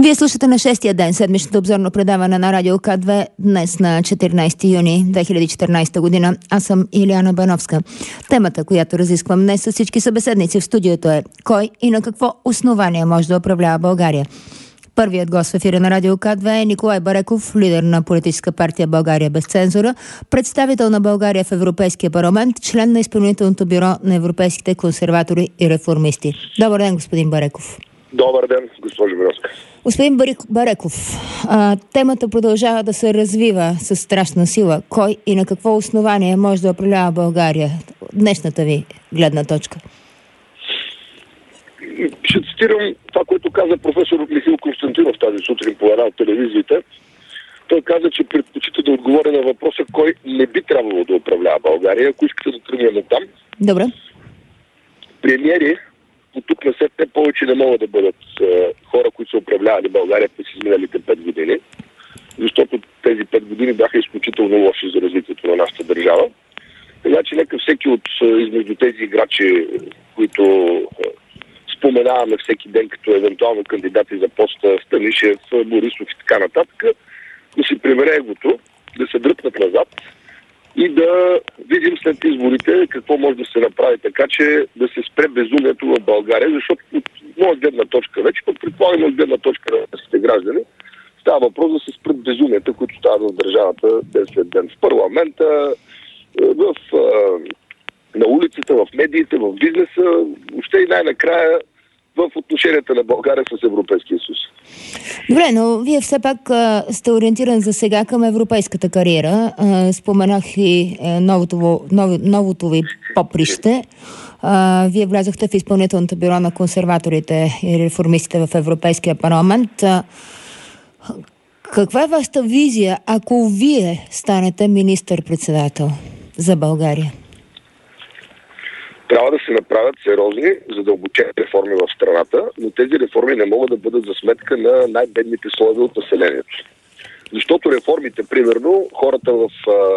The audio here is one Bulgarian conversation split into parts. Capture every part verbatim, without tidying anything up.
Вие слушате на шестия ден седмичното обзорно предаване на Радио К две днес на четиринайсети юни две хиляди и четиринайсета година. Аз съм Илияна Бановска. Темата, която разисквам днес с всички събеседници в студиото е: кой и на какво основание може да управлява България? Първият гост в ефира на Радио К две е Николай Бареков, лидер на политическа партия България без цензура, представител на България в Европейския парламент, член на изпълнителното бюро на европейските консерватори и реформисти. Добър ден, господин Бареков. Добър ден, госпожо Бановска. Господин Бареков, а, темата продължава да се развива с страшна сила. Кой и на какво основание може да управлява България? Днешната ви гледна точка. Ще цитирам това, което каза професор Михаил Константинов тази сутрин по една от телевизиите. Той каза, че предпочита да отговори на въпроса кой не би трябвало да управлява България. Ако искате да тръгнем от там. Добре. Премиери от тук на сетне повече не могат да бъдат е, хора, които са управлявали България през изминалите пет години, защото тези пет години бяха изключително лоши за развитието на нашата държава. Така че нека всеки от измежду тези играчи, които е, споменаваме всеки ден като евентуално кандидати за поста Станишев, Борисов и така нататък, да си прибере егото, да се дръпнат назад и да видим след изборите какво може да се направи така, че да се спре безумието в България, защото от моя гледна точка вече, пък предполагам от гледна точка на всички граждани, става въпрос да се спрат безумията, които стават в държавата ден след ден. В парламента, в, на улицата, в медиите, в бизнеса, въобще и най-накрая в отношенията на България с Европейския съюз. Добре, но вие все пак а, сте ориентиран за сега към европейската кариера. А, споменах и а, новото, ново, новото ви поприще. А, вие влязохте в изпълнителното бюро на консерваторите и реформистите в Европейския парламент. А, каква е вашата визия, ако вие станете министър-председател за България? Трябва да се направят сериозни, задълбочени реформи в страната, но тези реформи не могат да бъдат за сметка на най-бедните слоеве от населението. Защото реформите, примерно, хората в, а,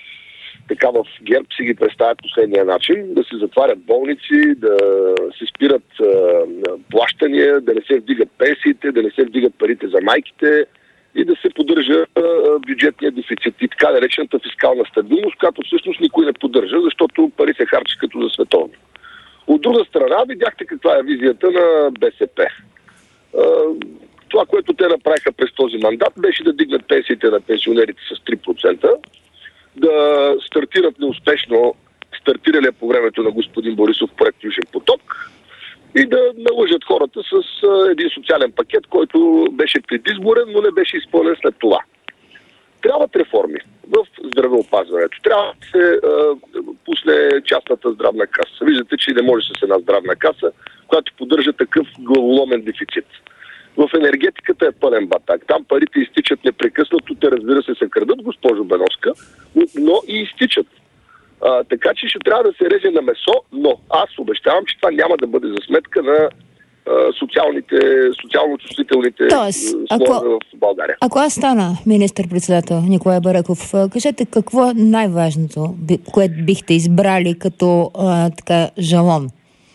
така, в ГЕРБ си ги представят последния начин: да се затварят болници, да се спират а, плащания, да не се вдигат пенсиите, да не се вдигат парите за майките и да се поддържа а, бюджетния дефицит и така наречената фискална стабилност, която всъщност никой не поддържа, защото пари се харчат като за световно. От друга страна, видяхте каква е визията на БСП. А, това, което те направиха през този мандат, беше да дигнат пенсиите на пенсионерите с три процента, да стартират неуспешно стартиралия по времето на господин Борисов проект Южен поток и да налъжат хората с а, един социален пакет, който беше предизборен, но не беше изпълнен след това. Трябват реформи в здравеопазването. Трябва да се а, пусне частната здравна каса. Виждате, че не може с една здравна каса, която поддържа такъв главоломен дефицит. В енергетиката е пълен батак. Там парите изтичат непрекъснато. Те, разбира се, се крадат, госпожо Бановска, но и изтичат. А, така че ще трябва да се реже на месо, но аз обещавам, че това няма да бъде за сметка на а, социалните, социално чувствителните слоеве в България. Ако аз стана министър-председател Николай Бареков, кажете какво е най-важното, което бихте избрали като а, така жалон?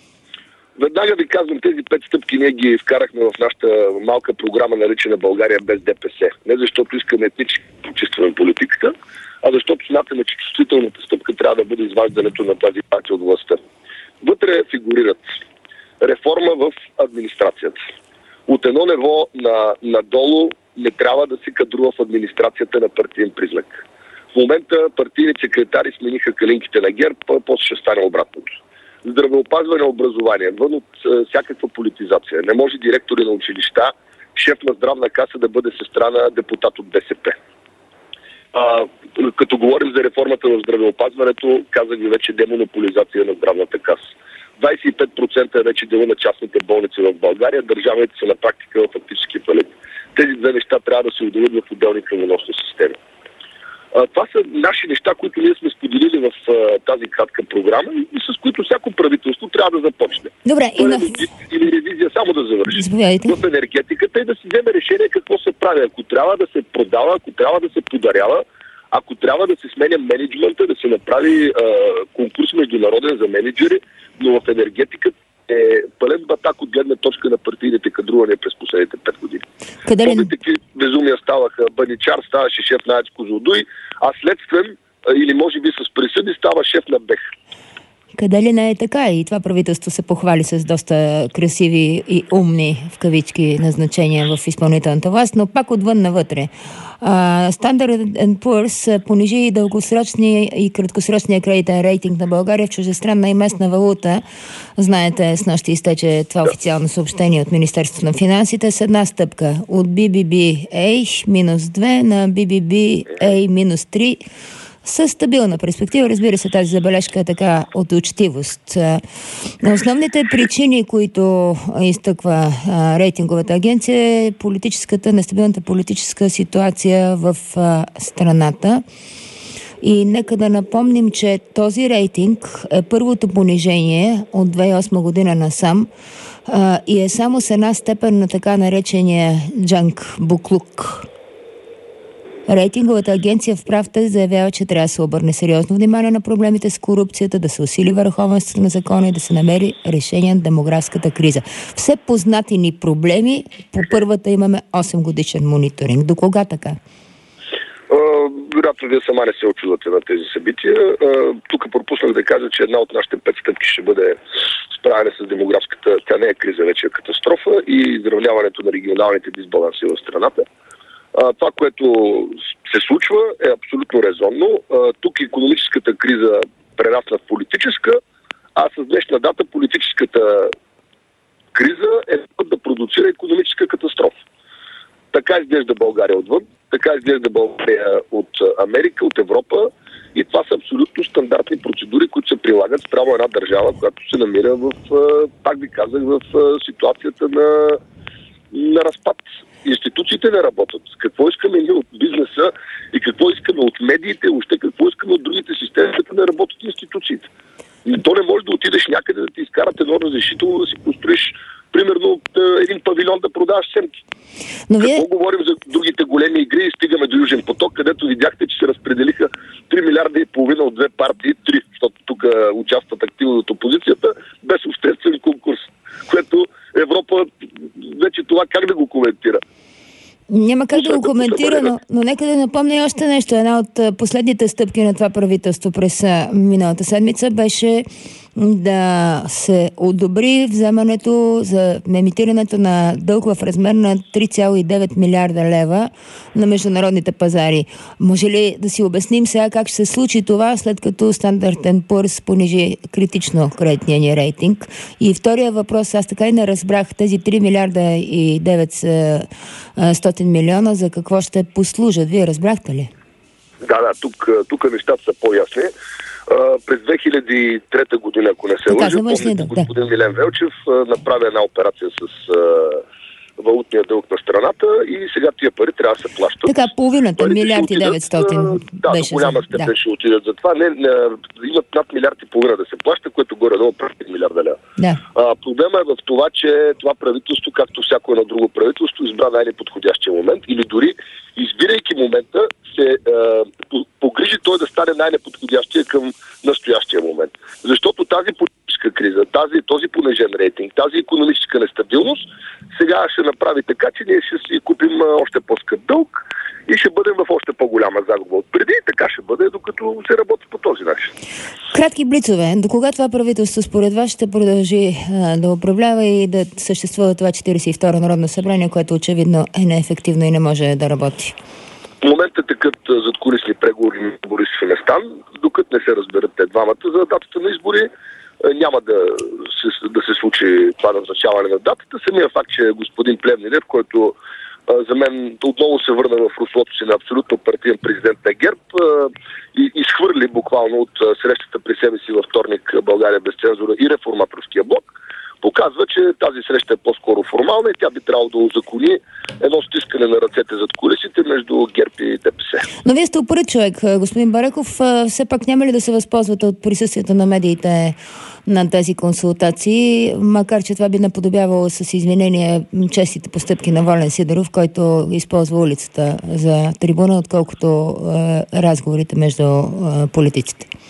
Веднага ви казвам, тези пет стъпки ние ги вкарахме в нашата малка програма, наречена България без ДПС. Не защото искаме етнически качество на политиката, а защото смятаме, че чувствителната стъпка трябва да бъде изваждането на тази партия от властта. Вътре фигурират реформа в администрацията. От едно ниво на, надолу не трябва да се кадрува в администрацията на партиен признак. В момента партийни секретари смениха калинките на ГЕРБ, после ще стане обратното. Здравеопазване, образование, вън от е, всякаква политизация. Не може директори на училища, шеф на здравна каса да бъде сестра на депутат от БСП. А, като говорим за реформата в здравеопазването, казах ви вече демонополизация на здравната каса. двадесет и пет процента е вече дела на частните болници в България, държавните са на практика в фактически фалит. Тези две неща трябва да се отделят в отделни кръвоносни системи. А, това са наши неща, които ние сме споделили в а, тази кратка програма и, и с които всяко правителство трябва да започне. Добре, и на... Или ревизия, само да завърши. Заповядайте. В енергетиката и да си вземе решение какво се прави. Ако трябва да се продава, ако трябва да се подарява, ако трябва да се сменя менеджмента, да се направи а, конкурс международен за менеджери, но в енергетиката е пълен батак от гледна точка на партийните кадрувания през последните пет години. Къде ли? Помните, какви безумия ставаха? Баничар ставаше шеф на АЕЦ Козлодуй, а следствен или може би с присъди става шеф на БЕХ. Къде ли не е така? И това правителство се похвали с доста красиви и умни, в кавички, назначения в изпълнителната власт, но пак отвън навътре. Uh, Standard and Poor's понижи и дългосрочния и краткосрочния кредитен рейтинг на България в чуждестранна и местна валута. Знаете, с нощи изтече това официално съобщение от Министерството на финансите с една стъпка от би би би ей минус две на би би би ей минус три. Със стабилна перспектива, разбира се, тази забележка е така от учтивост. Основните причини, които изтъква а, рейтинговата агенция, е политическата, нестабилната политическа ситуация в а, страната. И нека да напомним, че този рейтинг е първото понижение от две хиляди и осма година насам а, и е само с една степен на така наречения джанк буклук. Рейтинговата агенция в прав текст заявява, че трябва да се обърне сериозно внимание на проблемите с корупцията, да се усили върховенството на закона и да се намери решение на демографската криза. Все познати ни проблеми, по първата имаме осем годишен мониторинг. До кога така? Вероятно, вие сама не се очудвате на тези събития. Тук пропуснах да кажа, че една от нашите пет стъпки ще бъде справяне с демографската, тя не е криза, вече е катастрофа, и изравняването на регионалните дисбаланси в страната. А, това, което се случва, е абсолютно резонно. А, тук икономическата криза прерасна в политическа, а с днешна дата политическата криза е да продуцира икономическа катастрофа. Така изглежда България отвън, така изглежда България от Америка, от Европа, и това са абсолютно стандартни процедури, които се прилагат спрямо една държава, която се намира в, пак ви казах, в ситуацията на, на разпад. Институциите не работят. Какво искаме ние от бизнеса и какво искаме от медиите, още какво искаме от другите системи, като не работят институциите. То не може да отидеш някъде да ти изкарат едно разрешително да си построиш, примерно, един павилион да продаваш семки. Но вие... Какво говорим за другите големи игри и стигаме до Южен поток, където видяхте, че се разпределиха три милиарда и половина от две партии, три, защото тук участват активно от опозицията, без обществен конкурс, което Европа вече това как да го коментира? Няма как да го коментира, но, но нека да напомня още нещо. Една от последните стъпки на това правителство през миналата седмица беше да се одобри вземането за емитирането на дълг в размер на три цяло и девет милиарда лева на международните пазари. Може ли да си обясним сега как ще се случи това, след като Standard and Poor's понижи критично кредитния ни рейтинг? И втория въпрос, аз така и не разбрах, тези три милиарда и деветстотин милиона за какво ще послужат? Вие разбрахте ли? Да, да, тук, тук нещата са по-ясни. Uh, през две хиляди и трета година, ако не се лъжа, помните, да, господин да. Милен Велчев uh, направи една операция с uh, валутния дълг на страната и сега тия пари трябва да се плащат. Така, половината, милиард и деветстотин uh, да, беше. до голяма степен да. ще отидат за това. Не, не, имат над милиард и половина да се плаща, което горе-долу прави милиарда лева. Да. Uh, проблема е в това, че това правителство, както всяко едно друго правителство, избра най-неподходящия момент или дори избирайки момента, се uh, погрижи той да стане най-неподходящия към настоящия момент. Защото тази политическа криза, тази, този понижен рейтинг, тази икономическа нестабилност сега ще направи така, че ние ще си купим още по-скъп дълг и ще бъдем в още по-голяма загуба от преди. Така ще бъде, докато се работи по този начин. Кратки блицове. До кога това правителство според вас ще продължи а, да управлява и да съществува това четиридесет и второ Народно събрание, което очевидно е неефективно и не може да работи? В момента текат задкулисни преговори на Борисов и Местан, докато не се разберат те двамата за датата на избори. Няма да се, да се случи това назначаване на датата. Самия факт, че господин Плевнелиев, който а, за мен отново се върна в руслото си на абсолютно партиен президент на ГЕРБ а, и изхвърли буквално от а, срещата при себе си във вторник България без цензура и реформаторския блок, показва, че тази среща е по-скоро формална и тя би трябвало да узакони едно стискане на ръцете зад кулисите между ГЕРБ и ДПС. Но вие сте упорит човек, господин Бареков. Все пак няма ли да се възползвате от присъствието на медиите на тези консултации, макар че това би наподобявало с извинение честите постъпки на Волен Сидеров, който използва улицата за трибуна, отколкото е, разговорите между е, политиците?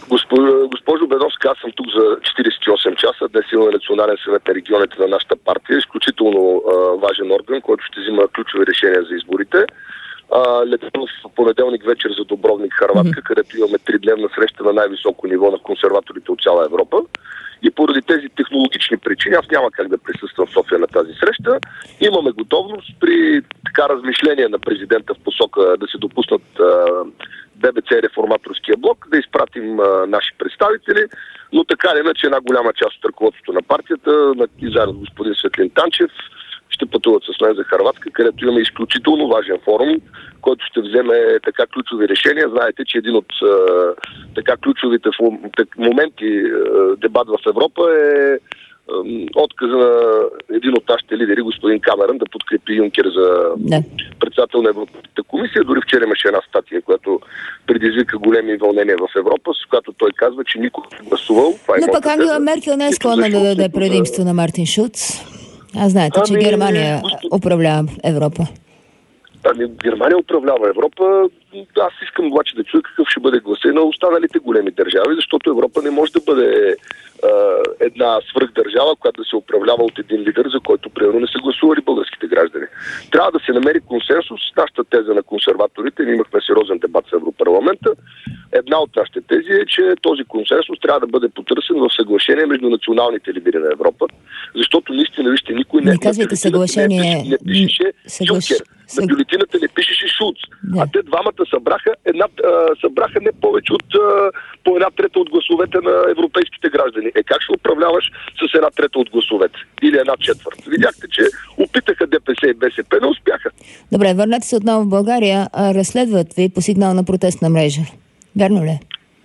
Госпожо, госпожо Беновска, аз съм тук за четиридесет и осем часа. Днес имаме Национален съвет на регионите на нашата партия. Изключително а, важен орган, който ще взима ключови решения за изборите. Летим в понеделник вечер за Дубровник, Хърватска, mm-hmm. където имаме тридневна среща на най-високо ниво на консерваторите от цяла Европа. И поради тези технологични причини аз няма как да присъствам в София на тази среща. Имаме готовност при така размишление на президента в посока да се допуснат Б Б Ц реформаторския блок, да изпратим а, наши представители, но така или иначе една голяма част от ръководството на партията, и заедно с господин Светлин Танчев, ще пътуват с мен за Хърватска, където имаме изключително важен форум, който ще вземе така ключови решения. Знаете, че един от а, така ключовите моменти а, дебат в Европа е отказа на един от нашите лидери, господин Камерън, да подкрепи Юнкер за не. председател на Европейската комисия. Дори вчера имаше една статия, която предизвика големи вълнения в Европа, с която той казва, че никой не гласувал. Но пък Ангела Меркел не е склонна да даде предимство да... на Мартин Шулц. А знаете, ами, че Германия господ... управлява Европа. Ами, Германия управлява Европа. Аз искам обаче да чуя какъв ще бъде гласа на останалите големи държави, защото Европа не може да бъде а, една свръхдържава, която да се управлява от един лидер, за който примерно не са гласували българските граждани. Трябва да се намери консенсус с нашата теза на консерваторите. Ние имахме сериозен дебат с Европарламента. Една от нашите тези е, че този консенсус трябва да бъде потърсен в съглашение между националните лидери на Европа, защото наистина, вижте, никой не... Не казвайте съглашение... Не, не пишеше Съглаш... Юнкер. На бюлетината не пишеше Шулц. Да. А те двамата събраха, една, а, събраха не повече от а, по една трета от гласовете на европейските граждани. Е, как ще управляваш с една трета от гласовете? Или една четвърт? Видяхте, че опитаха Д П С и Б С П, не успяха. Добре, върнете се отново в България. Разследват ви по сигнал на протестна мрежа. Вярно ли?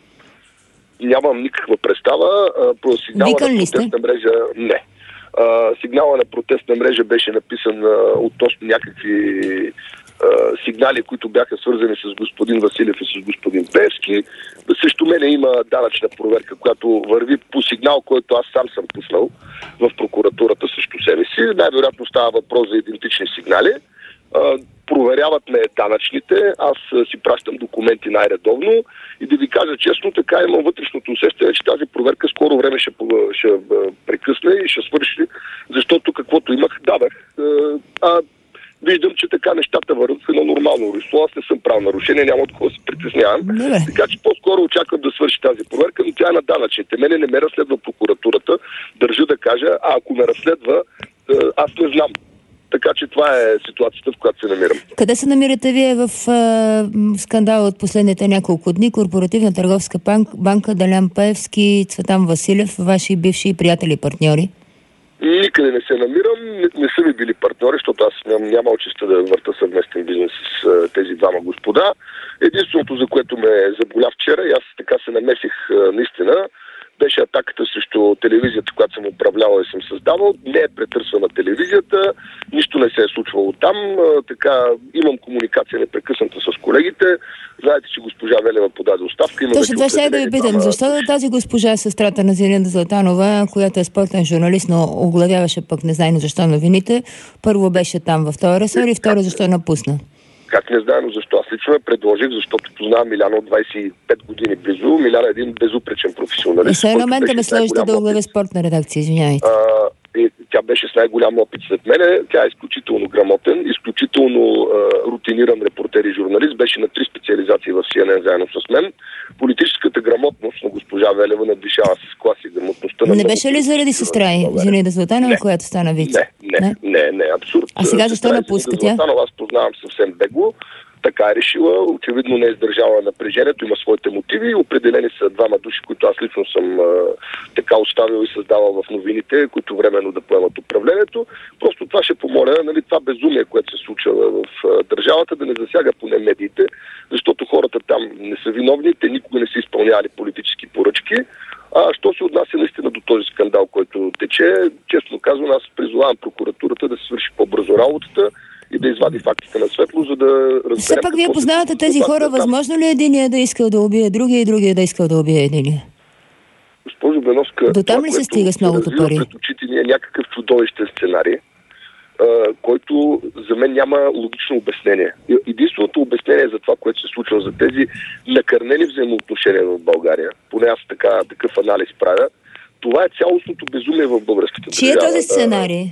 Нямам никаква представа. По сигнала Викан на ли протестна мрежа не. Uh, сигнала на протестна мрежа беше написан uh, относно някакви uh, сигнали, които бяха свързани с господин Василев и с господин Пеевски. Срещу мене има данъчна проверка, която върви по сигнал, който аз сам съм пуснал в прокуратурата срещу себе си. Най-вероятно става въпрос за идентични сигнали. Uh, проверяват ме данъчните, аз си пращам документи най-редовно и да ви кажа честно, така имам вътрешното усещане, че тази проверка скоро време ще, ще прекъсне и ще свърши, защото каквото имах, дадах. А виждам, че така нещата върват в едно нормално русло. Аз не съм правил нарушение, няма от кого се притеснявам. Така че по-скоро очаквам да свърши тази проверка, но тя е на данъчните. Мене не ме разследва прокуратурата, държа да кажа, а ако ме разследва, аз не знам. Така че това е ситуацията, в която се намирам. Къде се намирате вие в е, скандала от последните няколко дни? Корпоративна търговска банка, Делян Пеевски, Цветан Василев, ваши бивши приятели и партньори? Никъде не се намирам. Не, не са ми били партньори, защото аз ням, нямал честа да върта съвместен бизнес с а, тези двама господа. Единственото, за което ме заболя вчера, и аз така се намесих а, наистина, беше атаката срещу телевизията, която съм управлявал и съм създавал. Не е претърсвана телевизията, нищо не се е случвало там. А, така, имам комуникация непрекъсната с колегите. Знаете, че госпожа Велева подаде оставка. Има Точно това ще да ви питам. Защо тази госпожа, сестрата на Зелина Златанова, която е спортен журналист, но оглавяваше пък незнайно защо новините, първо беше там в този ресор и второ защо напусна? Как не знам защо? Аз лично я предложих, защото познавам Миляна от двайсет и пет години близо. Миляна е един безупречен професионалист. И сега на момента ме сложите да оглавя спортна редакция, извинявайте. И тя беше с най-голям опит след мене. Тя е изключително грамотен, изключително а, рутиниран репортер и журналист. Беше на три специализации в Си Ен Ен заедно с мен. Политическата грамотност на госпожа Велева надвишава с клас и грамотността на... Не беше ли заради сестра й, Зинаида Златанова, която стана вице? Не, не, не, не, не, абсурд. А сега защо напуска тя? Аз познавам съвсем бегло. Така е решила, очевидно не е издържала напрежението, има своите мотиви. Определени са двама души, които аз лично съм а, така оставил и създавал в новините, които временно да поемат управлението. Просто това ще помоля, нали, това безумие, което се случва в а, държавата, да не засяга поне медиите, защото хората там не са виновни, те никога не са изпълнявали политически поръчки. А що се отнася наистина до този скандал, който тече, честно казвам, аз призовавам прокуратурата да се свърши по-бързо работата и да извади фактите на светло, за да разберем... Все пак вие познавате тези хора. Възможно ли единия да искал да убие другия и другия да искал да убие единия? Госпожо Беновска, до там ли се стига с многото пари? Пред очите ни е някакъв чудовищен сценарий. който за мен няма логично обяснение. Единственото обяснение за това, което се случва, за тези накърнени взаимоотношения в България, поне аз така, такъв анализ правя, това е цялостното безумие в българската държава. Чи е този сценарий?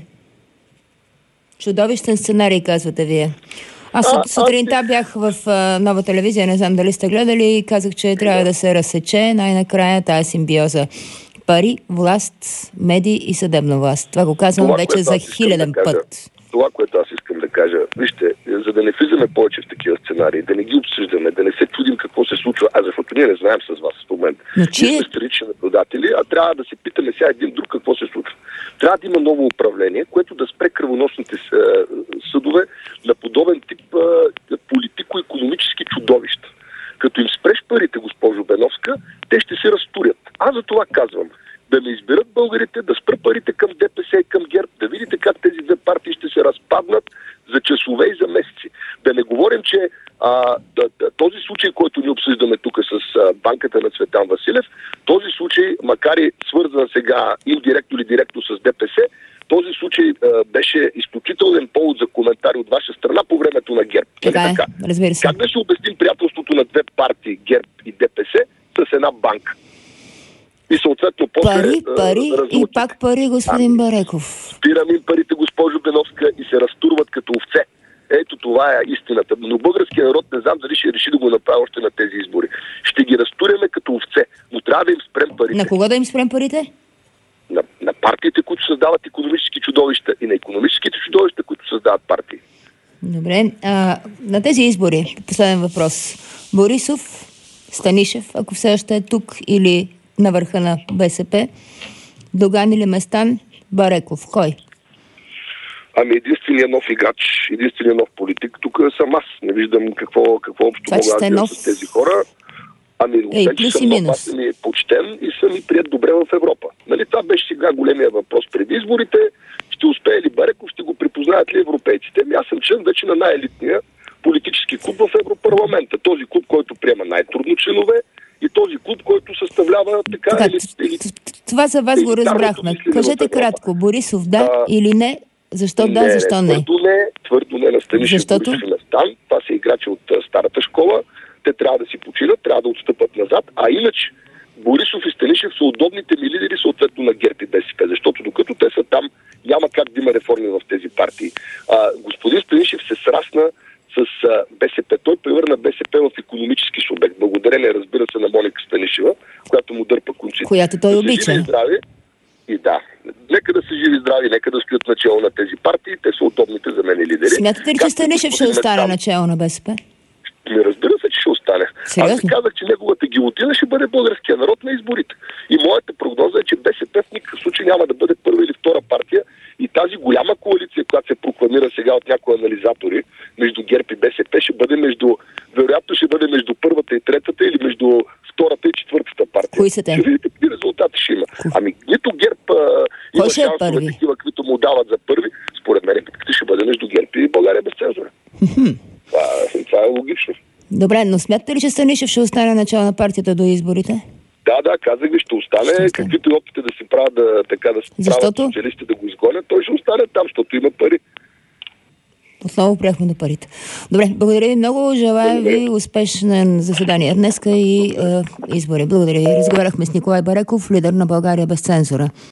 Чудовищен сценарий, казвате вие. Аз а, сутринта аз... бях в а, Нова телевизия, не знам дали сте гледали, и казах, че трябва да се разсече най-накрая тая симбиоза. Пари, власт, медии и съдебна власт. Това го казвам това, вече за хиляден да път. Това, което аз искам да кажа, вижте, за да не влизаме повече в такива сценарии, да не ги обсъждаме, да не се чудим какво се случва, а защото ние не знаем с вас в момента. Че... Ние сме странични наблюдатели, а трябва да се питаме сега един друг какво се случва. Трябва да има ново управление, което да спре кръвоносните съдове на подобен тип политико-икономически чудовища. Като им спреш парите, госпожо Беновска, те ще се разтурят. Аз за това казвам. Да не изберат българите, да спра парите към ДПС и към ГЕРБ, да видите как тези две партии ще се разпаднат за часове и за месеци. Да не говорим, че а, да, да, този случай, който ни обсъждаме тук с а, банката на Цветан Василев, този случай, макар и свързан сега индиректно или директно с ДПС, този случай а, беше изключителен повод за коментари от ваша страна по времето на ГЕРБ. Така е, разбира се. Как да се обясним приятелството на две партии, ГЕРБ и ДПС, с една банка? И съответно после... Пари, пари а, и пак пари, господин а, Бареков. Спирам им парите, госпожо Беновска, и се разтурват като овце. Ето това е истината. Но българският народ не знам дали ще реши да го направи още на тези избори. Ще ги разтуряме като овце, но трябва да им спрем парите. На кого да им спрем парите? На, на партиите, които създават икономически чудовища, и на икономическите чудовища, които създават партии. Добре. А, на тези избори, последен въпрос. Борисов, Станишев, ако все още е тук, или на върха на БСП, Доган или Местан, Бареков. Кой? Ами единственият нов играч, единственият нов политик. Тук съм аз. Не виждам какво, какво общо това, мога да нов... с тези хора. Ами, Ей, плюс и минус. Аз съм и почтен и съм и прият добре в Европа. Нали, това беше сега големия въпрос преди изборите. Ще успее ли Бареков, ще го припознаят ли европейците? Ами аз съм член вече на най-елитния политически клуб в Европарламента. Този клуб, който приема най-трудно членове, и този клуб, който съставлява така... така или, или, това за вас го разбрахме. Кажете кратко, Борисов да а, или не? Защо да, не, защо не? Твърдо не, твърдо не на Станишев, Защото? Борисов и Местан. Това са играчи от а, старата школа. Те трябва да си починат, трябва да отстъпат назад. А иначе Борисов и Станишев са удобните ми лидери, съответно на ГЕРБ и БСП. Защото докато те са там, няма как да има реформи в тези партии. А, господин Станишев се срасна с а, БСП. Той превърна БСП в икономически субект. Благодарение, разбира се, на Моника Станишева, която му дърпа конците. Която той да обича. И да, нека да са живи здрави, нека да стоят начало на тези партии. Те са удобните за мен лидери. Смятате ли, че Станишев ще остане начало на БСП? Не, разбира се, че ще остане. Сериозно? Аз ви казах, че неговата гилотина ще бъде българския народ на изборите. И моята прогноза е, че БСП в никакъв случай няма да бъде първа или втора партия. И тази голяма коалиция, която се прокламира сега от някои анализатори между ГЕРБ и БСП, ще бъде между, вероятно ще бъде между първата и третата или между втората и четвъртата партия. Кои са те? Ще видите какви резултати ще има. Кои? Ами нито ГЕРБ а, има шансове е такива, които му дават за първи. Според мен битката ще бъде между ГЕРБ и България без цензура. това, това е логично. Добре, но смятате ли, че Станишев ще остане начало на партията до изборите? Да, да, казах ви, ще остане. Ще остане. Каквито и опити да се правят, да, така да се Защото? правят социалисти да го изгонят, той ще остане там, защото има пари. Отново приехме до парите. Добре, благодаря ви много. Желая ви успешно заседание днеска и е, избори. Благодаря ви. Разговаряхме с Николай Бареков, лидер на България без цензура.